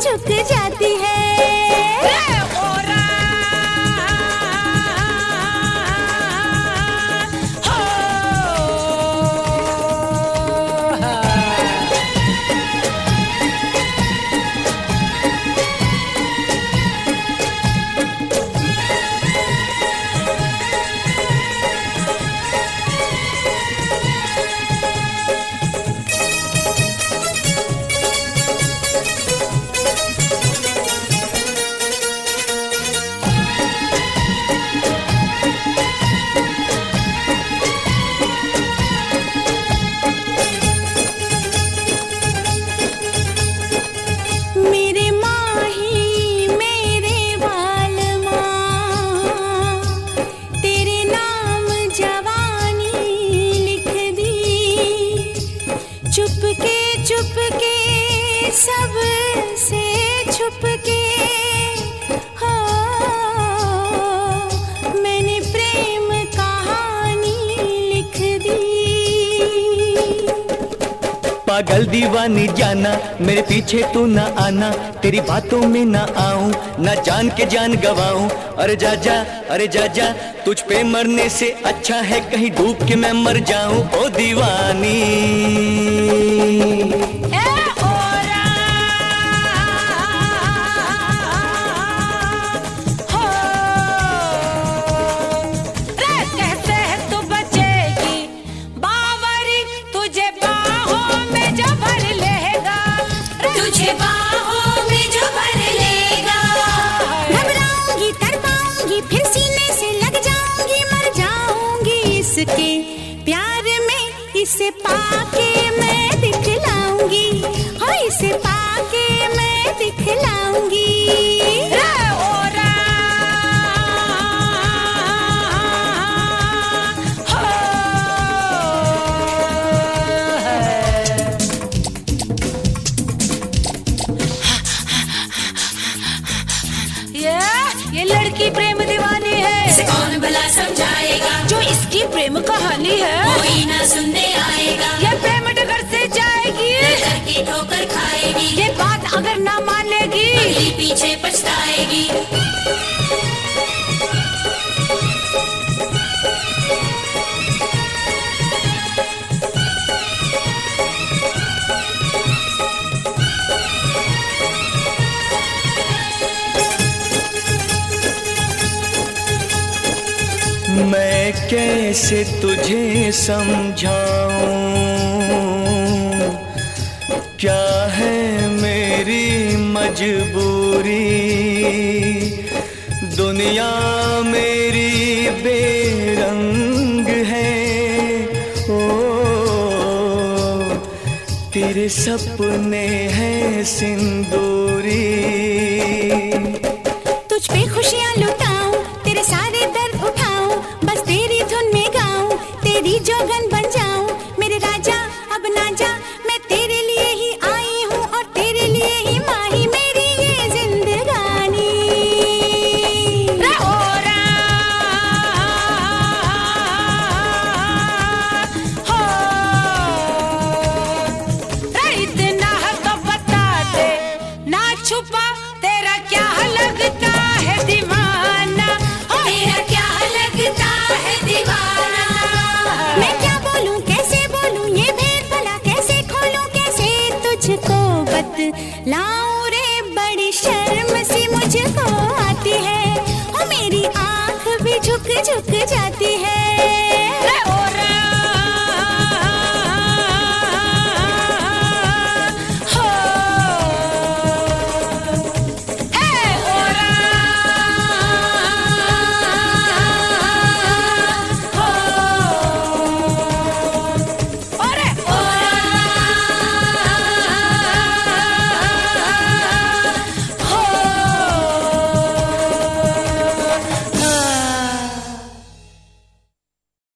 झुक जाती है। सबसे छुप के हो मैंने प्रेम कहानी लिख दी। पागल दीवानी जाना, मेरे पीछे तू ना आना, तेरी बातों में ना आऊं, ना जान के जान गवाऊं। अरे जा जा, अरे जा जा, तुझ पे मरने से अच्छा है कहीं डूब के मैं मर जाऊं। ओ दीवानी के प्यार में, इसे पाके मैं दिखलाऊंगी, हो इसे पाके मैं दिखलाऊंगी। ये लड़की प्रेम दीवानी है, इसे कौन भला समझाएगा, जो इसकी प्रेम कहानी है कोई ना सुनने आएगा। ये प्रेम डगर से जाएगी, डर की ठोकर खाएगी, ये बात अगर ना मानेगी अगली पीछे पछताएगी। मैं कैसे तुझे समझाऊं, क्या है मेरी मजबूरी, दुनिया मेरी बेरंग है। ओ तेरे सपने हैं सिंदूरी, तुझ पे खुशियां लुटाऊं, तेरे सारे दर्द उठाऊं, बस तेरी धुन में गाऊं, तेरी जोगन बन जाऊं। मेरे राजा अब ना जा, मैं तेरे लिए ही आई हूँ और तेरे लिए ही माही मेरी ये जिंदगानी। इतना तो बता दे, ना छुपा तेरा क्या लगता है दीवाना, तेरा क्या लगता है दीवाना। मैं क्या बोलूं कैसे बोलूं, ये भेद भला कैसे खोलूं, कैसे तुझको बतलाऊं रे, बड़ी शर्म सी मुझको आती है, ओ मेरी आँख भी झुक झुक जाती है।